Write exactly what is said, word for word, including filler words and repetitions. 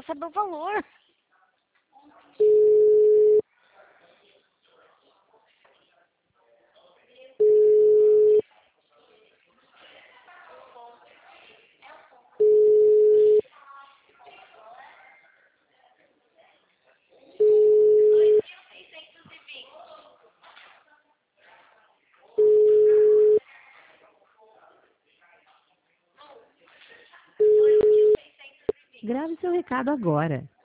quer saber o valor. Grave seu recado agora.